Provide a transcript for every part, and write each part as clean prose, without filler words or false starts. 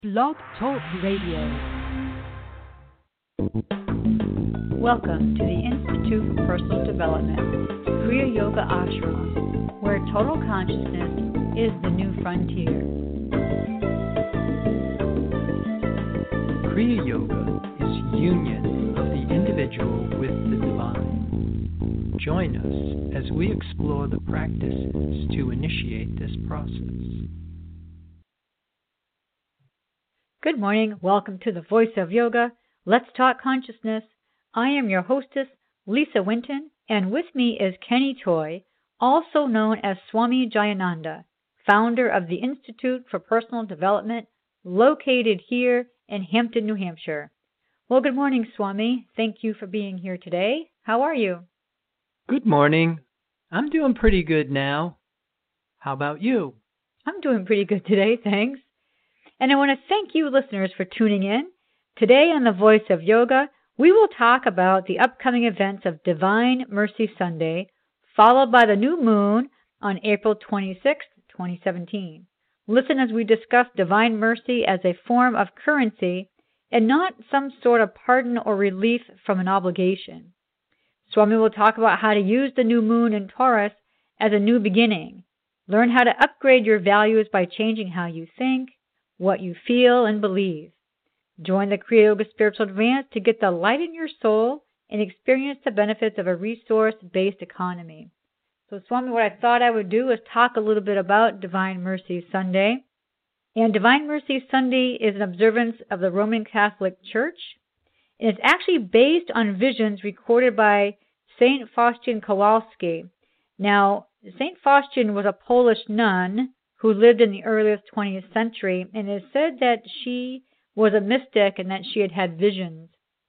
Blog Talk Radio. Welcome to the Institute for Personal Development, Kriya Yoga Ashram, where total consciousness is the new frontier. Kriya Yoga is union of the individual with the divine. Join us as we explore the practices to initiate this process. Good morning. Welcome to the Voice of Yoga. Let's talk consciousness. I am your hostess, Lisa Winton, and with me is Kenny Toy, also known as Swami Jayananda, founder of the Institute for Personal Development, located here in Hampton, New Hampshire. Well, good morning, Swami. Thank you for being here today. How are you? Good morning. I'm doing pretty good now. How about you? I'm doing pretty good today, thanks. And I want to thank you, listeners, for tuning in. Today on The Voice of Yoga, we will talk about the upcoming events of Divine Mercy Sunday, followed by the new moon on April 26, 2017. Listen as we discuss divine mercy as a form of currency and not some sort of pardon or relief from an obligation. Swami will talk about how to use the new moon in Taurus as a new beginning. Learn how to upgrade your values by changing how you think, what you feel and believe. Join the Kriya Yoga Spiritual Advance to get the light in your soul and experience the benefits of a resource-based economy. So, Swami, what I thought I would do is talk a little bit about Divine Mercy Sunday. And Divine Mercy Sunday is an observance of the Roman Catholic Church. And it's actually based on visions recorded by St. Faustin Kowalski. Now, St. Faustin was a Polish nun who lived in the earliest 20th century, and it is said that she was a mystic and that she had visions.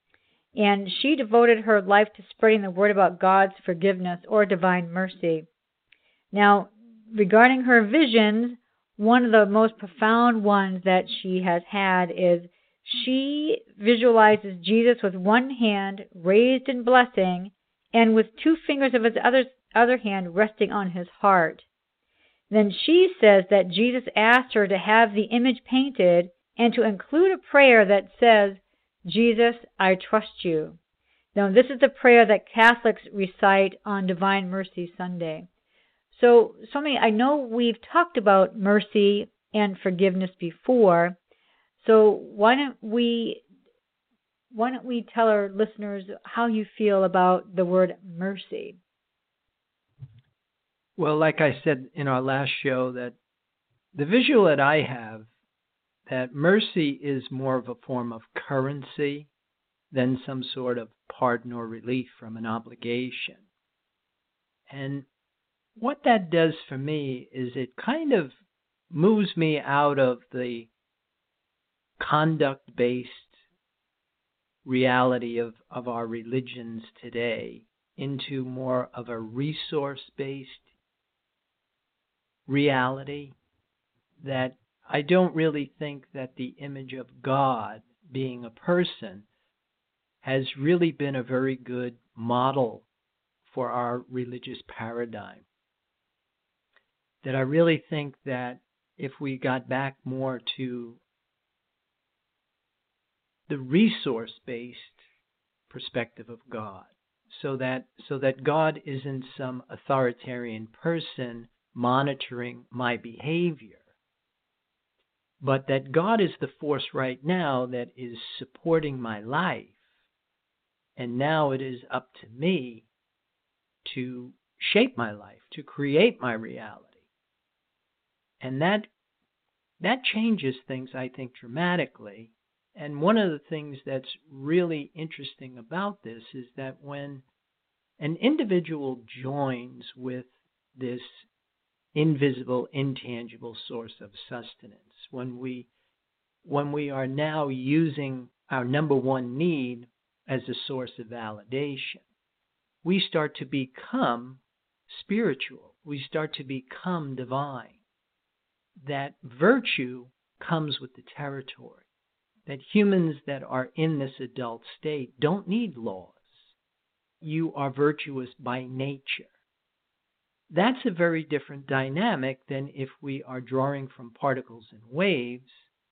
And she devoted her life to spreading the word about God's forgiveness or divine mercy. Now, regarding her visions, one of the most profound ones that she has had is she visualizes Jesus with one hand raised in blessing and with two fingers of his other hand resting on his heart. Then she says that Jesus asked her to have the image painted and to include a prayer that says, "Jesus, I trust you." Now, this is the prayer that Catholics recite on Divine Mercy Sunday. So, Swami, I know we've talked about mercy and forgiveness before. So why don't we tell our listeners how you feel about the word mercy? Well, like I said in our last show, that the visual that I have, that mercy is more of a form of currency than some sort of pardon or relief from an obligation. And what that does for me is it kind of moves me out of the conduct-based reality of our religions today into more of a resource-based reality, that I don't really think that the image of God being a person has really been a very good model for our religious paradigm. That I really think that if we got back more to the resource-based perspective of God, so that God isn't some authoritarian person monitoring my behavior, but that God is the force right now that is supporting my life, and now it is up to me to shape my life, to create my reality. And that changes things, I think, dramatically. And one of the things that's really interesting about this is that when an individual joins with this invisible, intangible source of sustenance, when we are now using our number one need as a source of validation, we start to become spiritual. We start to become divine. That virtue comes with the territory. That humans that are in this adult state don't need laws. You are virtuous by nature. That's a very different dynamic than if we are drawing from particles and waves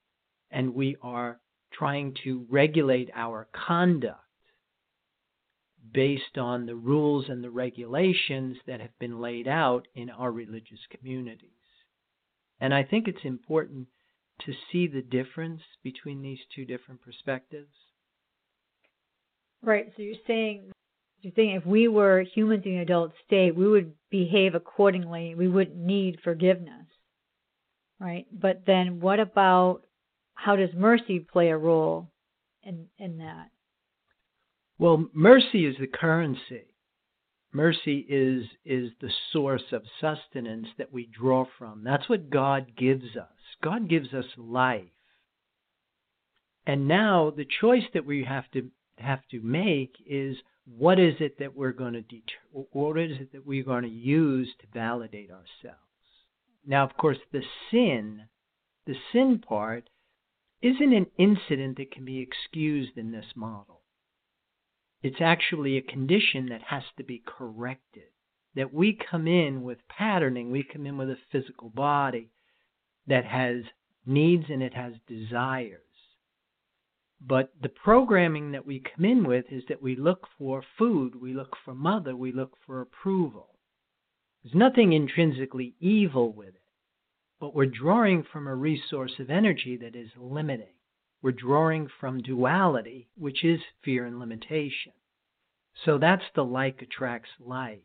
and we are trying to regulate our conduct based on the rules and the regulations that have been laid out in our religious communities. And I think it's important to see the difference between these two different perspectives. Right. So you're saying if we were humans in the adult state, we would behave accordingly. We wouldn't need forgiveness. Right. But then what about, how does mercy play a role in that? Well, mercy is the currency. Mercy is the source of sustenance that we draw from. That's what God gives us. God gives us life. And now the choice that we have to make is, what is it that we're going to what is it that we're going to use to validate ourselves? Now, of course, the sin part isn't an incident that can be excused in this model. It's actually a condition that has to be corrected. That we come in with patterning, we come in with a physical body that has needs and it has desires. But the programming that we come in with is that we look for food, we look for mother, we look for approval. There's nothing intrinsically evil with it, but we're drawing from a resource of energy that is limiting. We're drawing from duality, which is fear and limitation. So that's the like attracts like.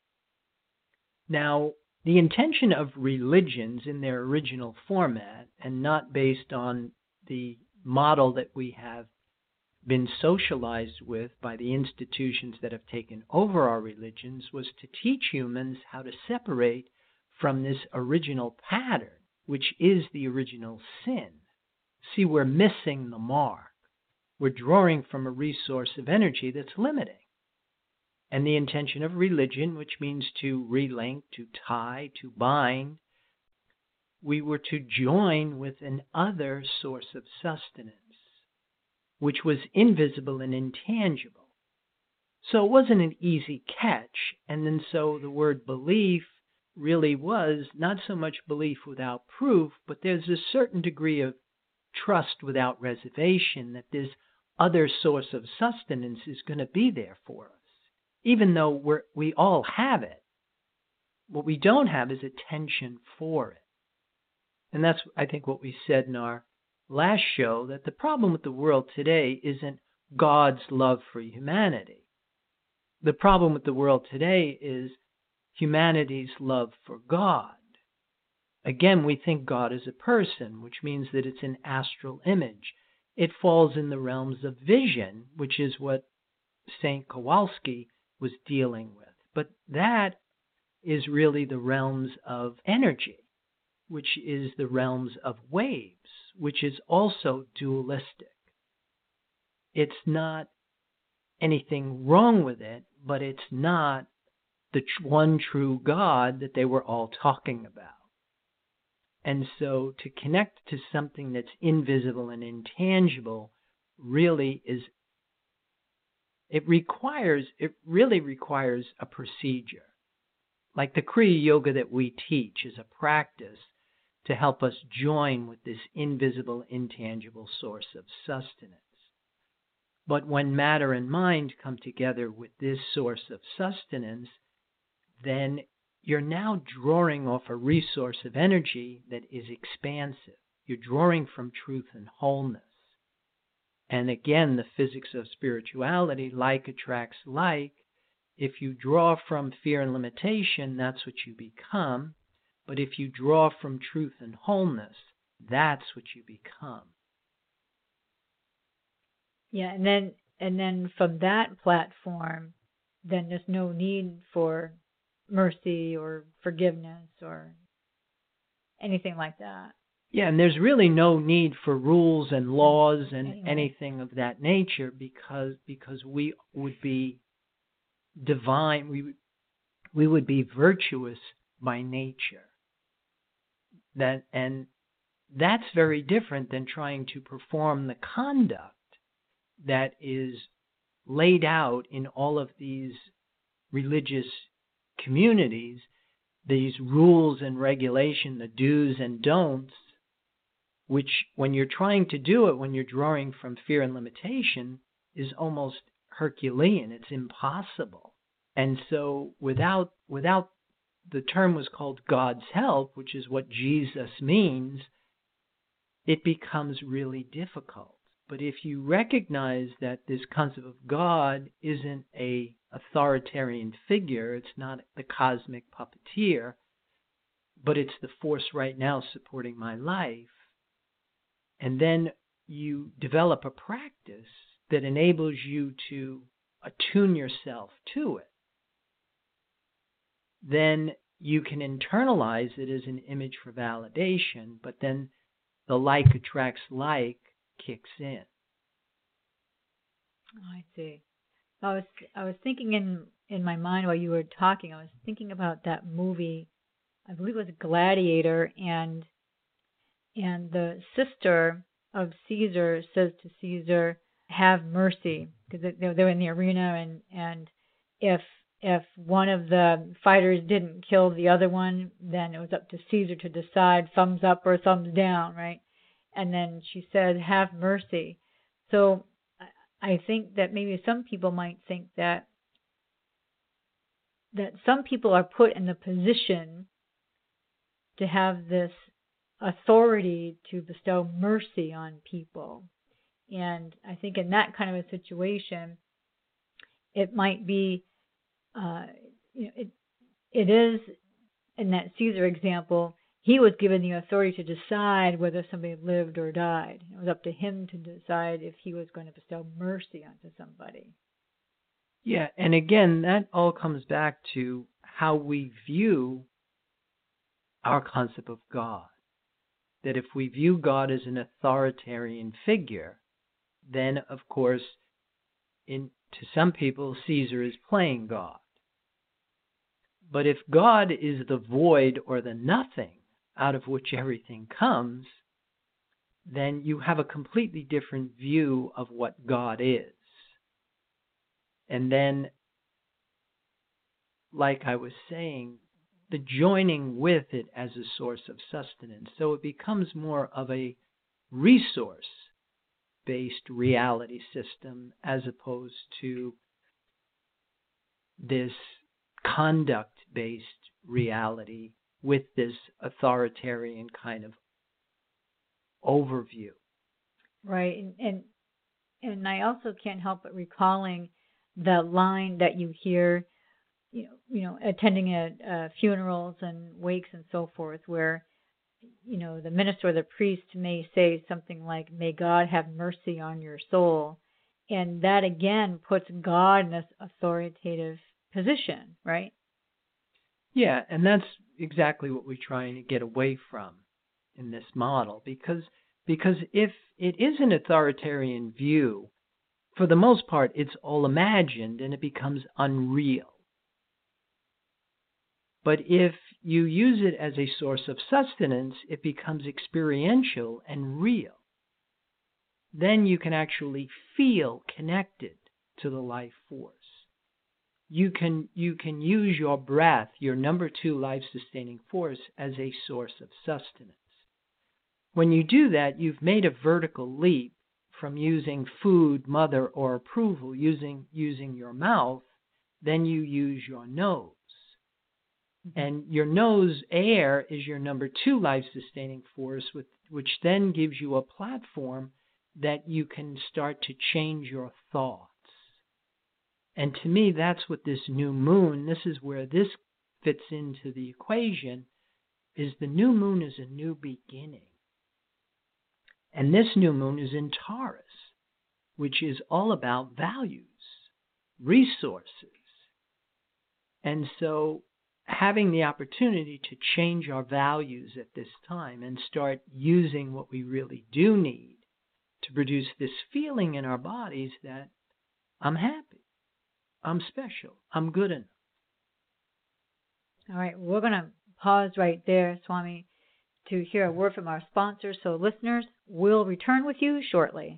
Now, the intention of religions in their original format, and not based on the model that we have been socialized with by the institutions that have taken over our religions, was to teach humans how to separate from this original pattern, which is the original sin. See, we're missing the mark. We're drawing from a resource of energy that's limiting. And the intention of religion, which means to relink, to tie, to bind, we were to join with an other source of sustenance, which was invisible and intangible. So it wasn't an easy catch, and then so the word belief really was not so much belief without proof, but there's a certain degree of trust without reservation that this other source of sustenance is going to be there for us, even though we all have it. What we don't have is attention for it. And that's, I think, what we said in our last show, that the problem with the world today isn't God's love for humanity. The problem with the world today is humanity's love for God. Again, we think God is a person, which means that it's an astral image. It falls in the realms of vision, which is what St. Kowalski was dealing with. But that is really the realms of energy, which is the realms of waves, which is also dualistic. It's not anything wrong with it, but it's not the one true God that they were all talking about. And so to connect to something that's invisible and intangible really really requires a procedure. Like the Kriya Yoga that we teach is a practice to help us join with this invisible, intangible source of sustenance. But when matter and mind come together with this source of sustenance, then you're now drawing off a resource of energy that is expansive. You're drawing from truth and wholeness. And again, the physics of spirituality, like attracts like. If you draw from fear and limitation, that's what you become. But if you draw from truth and wholeness, that's what you become. Yeah, and then from that platform, then there's no need for mercy or forgiveness or anything like that. Yeah, and there's really no need for rules and laws and anything of that nature, because we would be divine, we would be virtuous by nature. And that's very different than trying to perform the conduct that is laid out in all of these religious communities, these rules and regulation, the do's and don'ts, which when you're trying to do it, when you're drawing from fear and limitation, is almost Herculean. It's impossible. And so without the term was called God's help, which is what Jesus means, it becomes really difficult. But if you recognize that this concept of God isn't a authoritarian figure, it's not the cosmic puppeteer, but it's the force right now supporting my life, and then you develop a practice that enables you to attune yourself to it, then you can internalize it as an image for validation, but then the like attracts like kicks in. Oh, I see. I was thinking in my mind while you were talking, I was thinking about that movie, I believe it was Gladiator, and the sister of Caesar says to Caesar, "Have mercy," because they're in the arena, and if one of the fighters didn't kill the other one, then it was up to Caesar to decide thumbs up or thumbs down, right? And then she said, "Have mercy." So I think that maybe some people might think that some people are put in the position to have this authority to bestow mercy on people. And I think in that kind of a situation, it might be, it is, in that Caesar example, he was given the authority to decide whether somebody lived or died. It was up to him to decide if he was going to bestow mercy onto somebody. Yeah, and again, that all comes back to how we view our concept of God. That if we view God as an authoritarian figure, then, of course, to some people, Caesar is playing God. But if God is the void or the nothing out of which everything comes, then you have a completely different view of what God is. And then, like I was saying, the joining with it as a source of sustenance. So it becomes more of a resource-based reality system as opposed to this conduct-based reality with this authoritarian kind of overview. Right, and I also can't help but recalling the line that you hear, attending funerals and wakes and so forth, where, the minister or the priest may say something like, "May God have mercy on your soul." And that again puts God in this authoritative position, right? Yeah, and that's exactly what we're trying to get away from in this model, because if it is an authoritarian view, for the most part, it's all imagined and it becomes unreal. But if you use it as a source of sustenance, it becomes experiential and real. Then you can actually feel connected to the life force. You can use your breath, your number 2 life-sustaining force, as a source of sustenance. When you do that, you've made a vertical leap from using food, mother, or approval, using your mouth. Then you use your nose. And your nose air is your number 2 life-sustaining force, which then gives you a platform that you can start to change your thoughts. And to me, that's what this new moon, this is where this fits into the equation, is the new moon is a new beginning. And this new moon is in Taurus, which is all about values, resources. And so having the opportunity to change our values at this time and start using what we really do need to produce this feeling in our bodies that I'm happy, I'm special, I'm good enough. All right, we're going to pause right there, Swami, to hear a word from our sponsors. So listeners, we'll return with you shortly.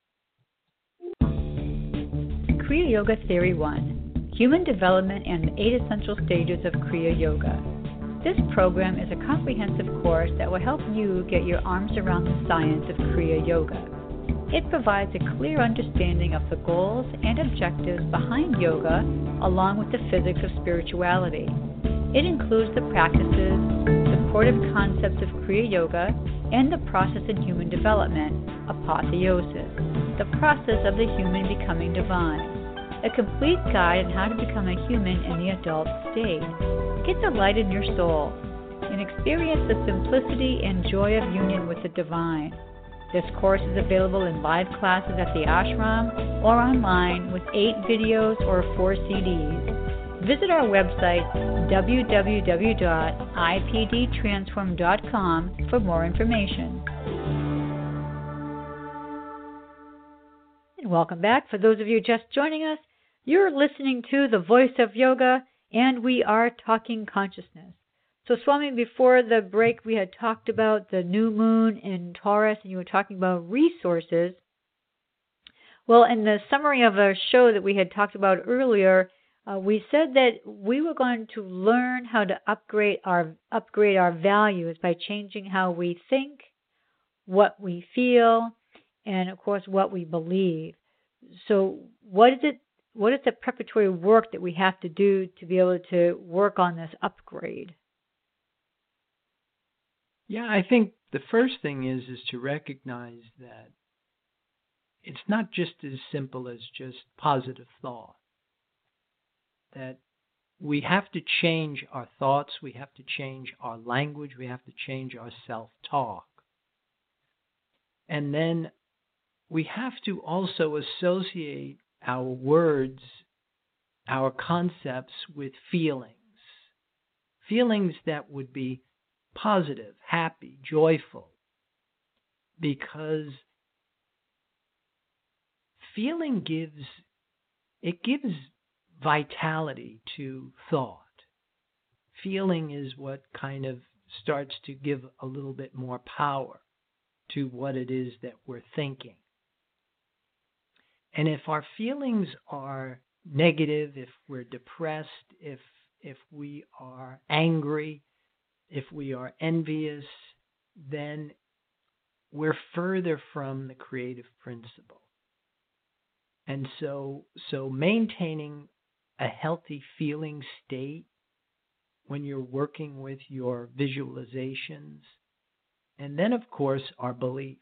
Kriya Yoga Theory 1, Human Development and the 8 Essential Stages of Kriya Yoga. This program is a comprehensive course that will help you get your arms around the science of Kriya Yoga. It provides a clear understanding of the goals and objectives behind yoga, along with the physics of spirituality. It includes the practices, supportive concepts of Kriya Yoga, and the process in human development, apotheosis, the process of the human becoming divine. A complete guide on how to become a human in the adult state. Get the light in your soul and experience the simplicity and joy of union with the divine. This course is available in live classes at the ashram or online with 8 videos or 4 CDs. Visit our website, www.ipdtransform.com, for more information. And welcome back. For those of you just joining us, you're listening to The Voice of Yoga, and we are talking consciousness. So, Swami, before the break, we had talked about the new moon in Taurus, and you were talking about resources. Well, in the summary of a show that we had talked about earlier, we said that we were going to learn how to upgrade our values by changing how we think, what we feel, and, of course, what we believe. So what is the preparatory work that we have to do to be able to work on this upgrade? Yeah, I think the first thing is to recognize that it's not just as simple as just positive thought. That we have to change our thoughts, we have to change our language, we have to change our self-talk. And then we have to also associate our words, our concepts with feelings. Feelings that would be positive, happy, joyful. Because feeling gives vitality to thought. Feeling is what kind of starts to give a little bit more power to what it is that we're thinking. And if our feelings are negative, if we're depressed, if we are angry, if we are envious, then we're further from the creative principle. And so maintaining a healthy feeling state when you're working with your visualizations, and then, of course, our beliefs.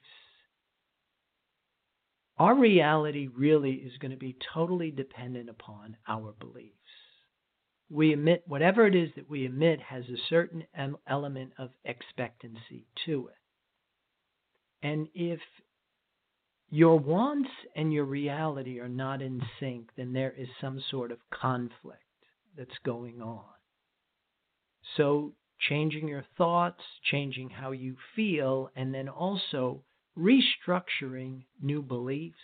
Our reality really is going to be totally dependent upon our beliefs. We emit, whatever it is that we emit has a certain element of expectancy to it. And if your wants and your reality are not in sync, then there is some sort of conflict that's going on. So changing your thoughts, changing how you feel, and then also restructuring new beliefs.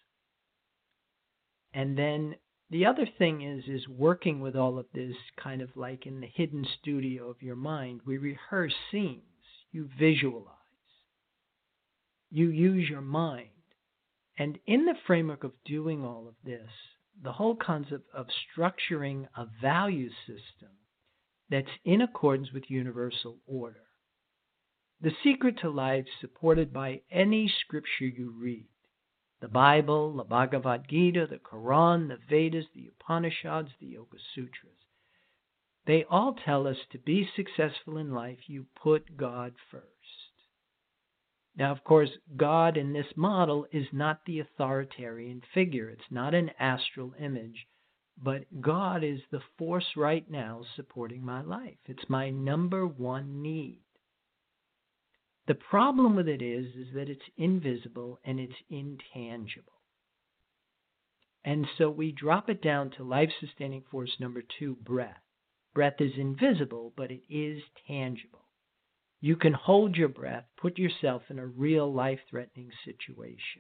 And then the other thing is working with all of this kind of like in the hidden studio of your mind. We rehearse scenes. You visualize. You use your mind. And in the framework of doing all of this, the whole concept of structuring a value system that's in accordance with universal order. The secret to life supported by any scripture you read. The Bible, the Bhagavad Gita, the Quran, the Vedas, the Upanishads, the Yoga Sutras. They all tell us to be successful in life, you put God first. Now, of course, God in this model is not the authoritarian figure. It's not an astral image, but God is the force right now supporting my life. It's my number one need. The problem with it is that it's invisible and it's intangible. And so we drop it down to life-sustaining force number 2, breath. Breath is invisible, but it is tangible. You can hold your breath, put yourself in a real life-threatening situation.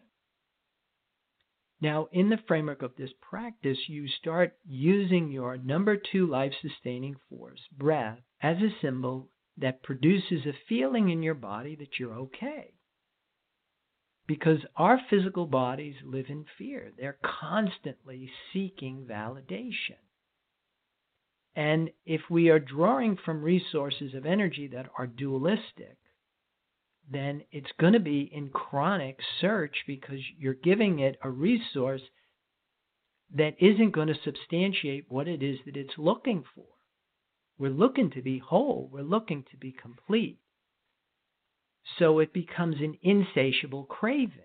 Now, in the framework of this practice, you start using your number 2 life-sustaining force, breath, as a symbol that produces a feeling in your body that you're okay. Because our physical bodies live in fear. They're constantly seeking validation. And if we are drawing from resources of energy that are dualistic, then it's going to be in chronic search because you're giving it a resource that isn't going to substantiate what it is that it's looking for. We're looking to be whole. We're looking to be complete. So it becomes an insatiable craving.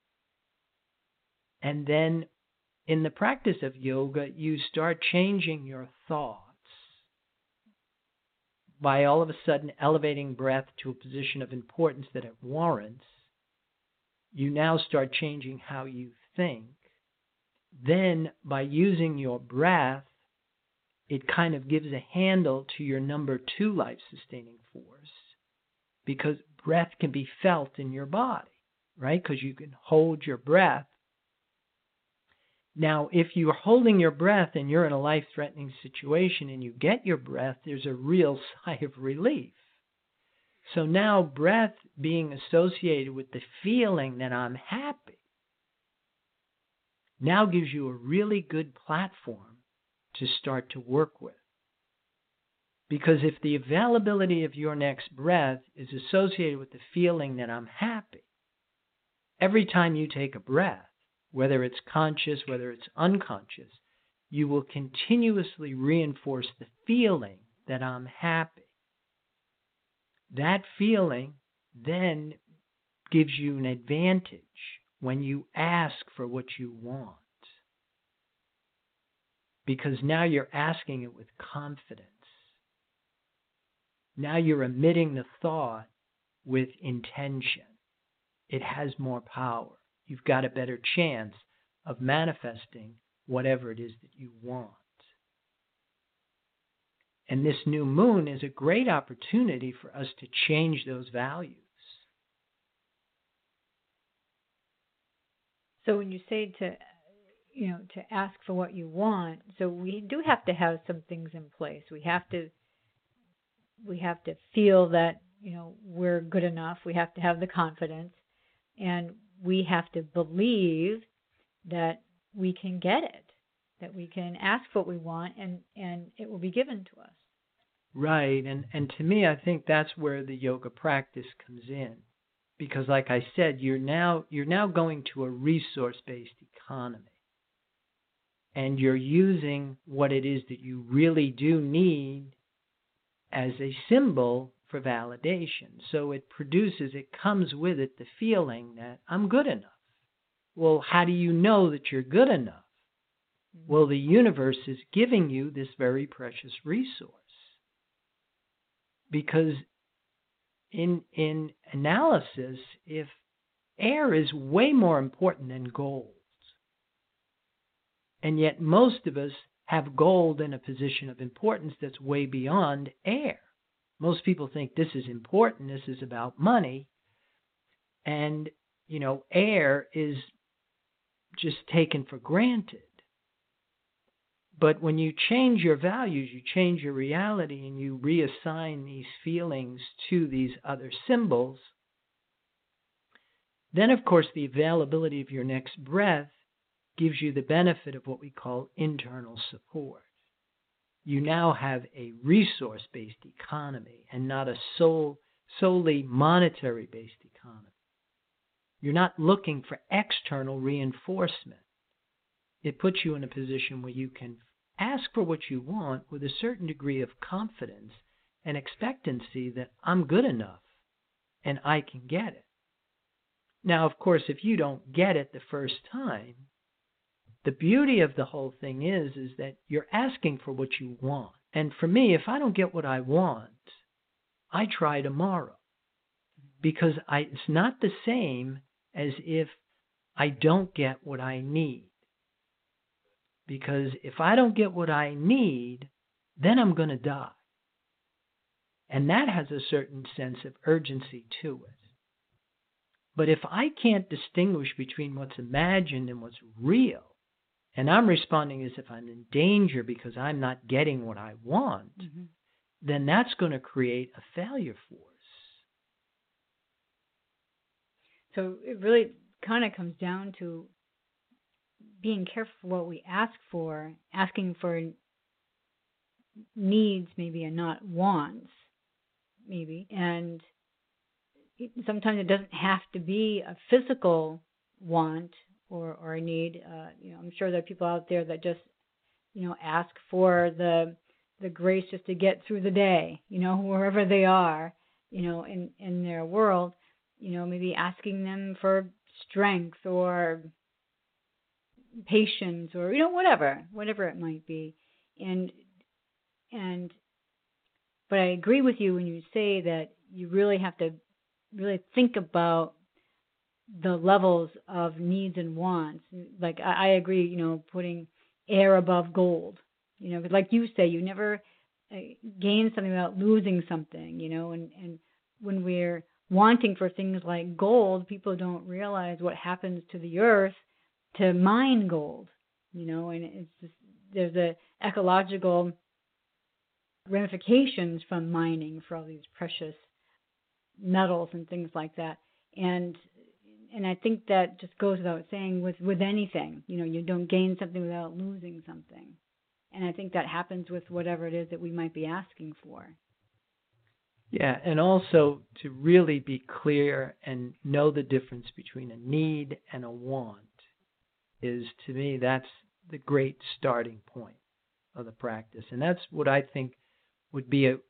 And then in the practice of yoga, you start changing your thoughts by all of a sudden elevating breath to a position of importance that it warrants. You now start changing how you think. Then, by using your breath, it kind of gives a handle to your number 2 life-sustaining force, because breath can be felt in your body, right? Because you can hold your breath. Now, if you're holding your breath and you're in a life-threatening situation and you get your breath, there's a real sigh of relief. So now breath being associated with the feeling that I'm happy now gives you a really good platform to start to work with. Because if the availability of your next breath is associated with the feeling that I'm happy, every time you take a breath, whether it's conscious, whether it's unconscious, you will continuously reinforce the feeling that I'm happy. That feeling then gives you an advantage when you ask for what you want, because now you're asking it with confidence. Now you're emitting the thought with intention. It has more power. You've got a better chance of manifesting whatever it is that you want. And this new moon is a great opportunity for us to change those values. So when you say to ask for what you want, so we do have to have some things in place. We have to feel that, we're good enough. We have to have the confidence, and we have to believe that we can get it, that we can ask for what we want, and it will be given to us. Right, and to me, I think that's where the yoga practice comes in. Because like I said, you're now going to a resource-based economy. And you're using what it is that you really do need as a symbol for validation. So it comes with it the feeling that I'm good enough. Well, how do you know that you're good enough? Well, the universe is giving you this very precious resource. Because in analysis, if air is way more important than gold, and yet most of us have gold in a position of importance that's way beyond air. Most people think this is important, this is about money, and, air is just taken for granted. But when you change your values, you change your reality, and you reassign these feelings to these other symbols, then, of course, the availability of your next breath gives you the benefit of what we call internal support. You now have a resource-based economy and not a solely monetary-based economy. You're not looking for external reinforcement. It puts you in a position where you can ask for what you want with a certain degree of confidence and expectancy that I'm good enough and I can get it. Now, of course, if you don't get it the first time, the beauty of the whole thing is that you're asking for what you want. And for me, if I don't get what I want, I try tomorrow. Because it's not the same as if I don't get what I need. Because if I don't get what I need, then I'm going to die. And that has a certain sense of urgency to it. But if I can't distinguish between what's imagined and what's real, and I'm responding as if I'm in danger because I'm not getting what I want, then that's going to create a failure force. So it really kind of comes down to being careful what we ask for, asking for needs maybe and not wants, maybe. And sometimes it doesn't have to be a physical want or a need. I'm sure there are people out there that just, ask for the grace just to get through the day, wherever they are, in their world, maybe asking them for strength or patience or, whatever it might be. But I agree with you when you say that you really have to really think about the levels of needs and wants. Like I agree, putting air above gold. But like you say, you never gain something without losing something. And when we're wanting for things like gold, people don't realize what happens to the earth to mine gold. And it's just, there's the ecological ramifications from mining for all these precious metals and things like that. And I think that just goes without saying with anything. You don't gain something without losing something. And I think that happens with whatever it is that we might be asking for. Yeah, and also to really be clear and know the difference between a need and a want is, to me, that's the great starting point of the practice. And that's what I think would be a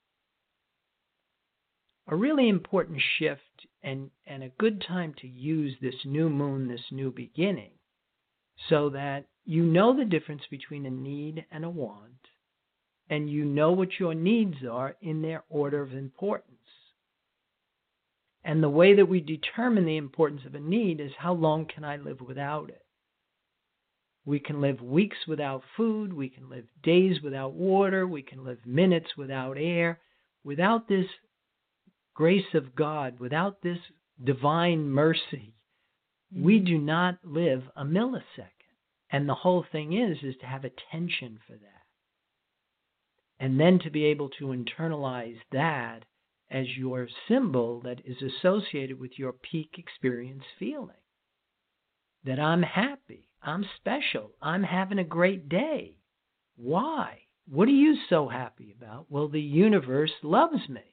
really important shift and a good time to use this new moon, this new beginning, so that you know the difference between a need and a want, and you know what your needs are in their order of importance. And the way that we determine the importance of a need is how long can I live without it. We can live weeks without food, we can live days without water, we can live minutes without air. Without this grace of God, without this divine mercy, we do not live a millisecond. And the whole thing is to have attention for that. And then to be able to internalize that as your symbol that is associated with your peak experience feeling. That I'm happy, I'm special, I'm having a great day. Why? What are you so happy about? Well, the universe loves me.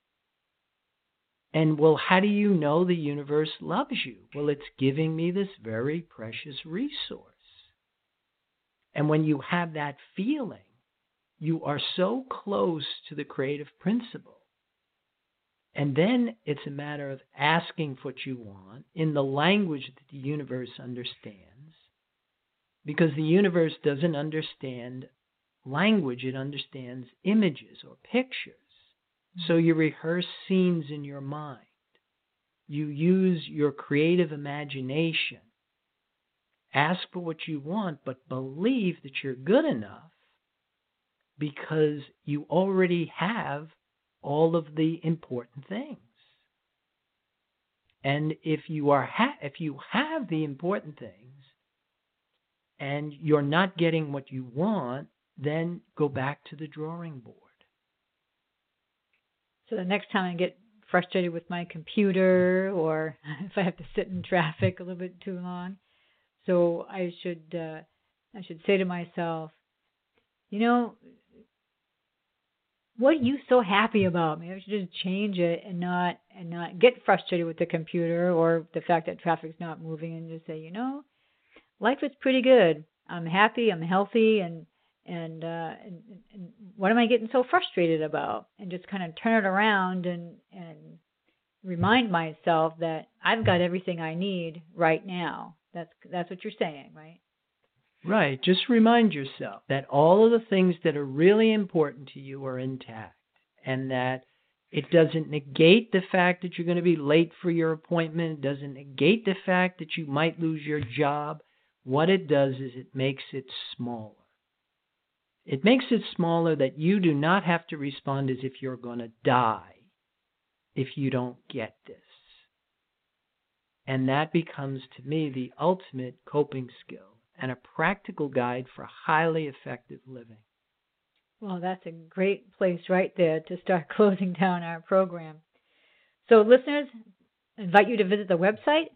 And well, how do you know the universe loves you? Well, it's giving me this very precious resource. And when you have that feeling, you are so close to the creative principle. And then it's a matter of asking for what you want in the language that the universe understands. Because the universe doesn't understand language, it understands images or pictures. So you rehearse scenes in your mind. You use your creative imagination. Ask for what you want, but believe that you're good enough because you already have all of the important things. And if you have the important things and you're not getting what you want, then go back to the drawing board. So the next time I get frustrated with my computer, or if I have to sit in traffic a little bit too long, so I should say to myself, what are you so happy about? Maybe I should just change it and not get frustrated with the computer or the fact that traffic's not moving, and just say, life is pretty good. I'm happy. I'm healthy, and what am I getting so frustrated about? And just kind of turn it around and remind myself that I've got everything I need right now. That's what you're saying, right? Right. Just remind yourself that all of the things that are really important to you are intact, and that it doesn't negate the fact that you're going to be late for your appointment. It doesn't negate the fact that you might lose your job. What it does is it makes it smaller. It makes it smaller that you do not have to respond as if you're going to die if you don't get this. And that becomes, to me, the ultimate coping skill and a practical guide for highly effective living. Well, that's a great place right there to start closing down our program. So listeners, I invite you to visit the website,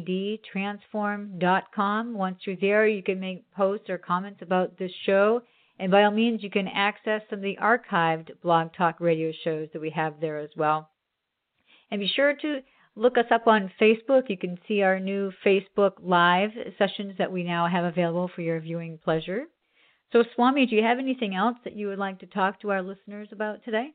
www.ipdtransform.com. Once you're there, you can make posts or comments about this show, And by all means, you can access some of the archived Blog Talk Radio shows that we have there as well. And be sure to look us up on Facebook. You can see our new Facebook Live sessions that we now have available for your viewing pleasure. So, Swami, do you have anything else that you would like to talk to our listeners about today?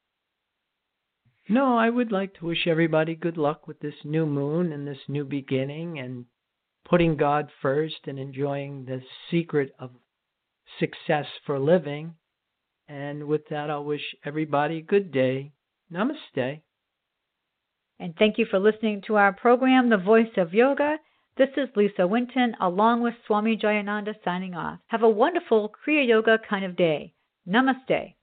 No, I would like to wish everybody good luck with this new moon and this new beginning, and putting God first and enjoying the secret of success for living. And with that, I'll wish everybody a good day. Namaste. And thank you for listening to our program, The Voice of Yoga. This is Lisa Winton, along with Swami Jayananda, signing off. Have a wonderful Kriya Yoga kind of day. Namaste.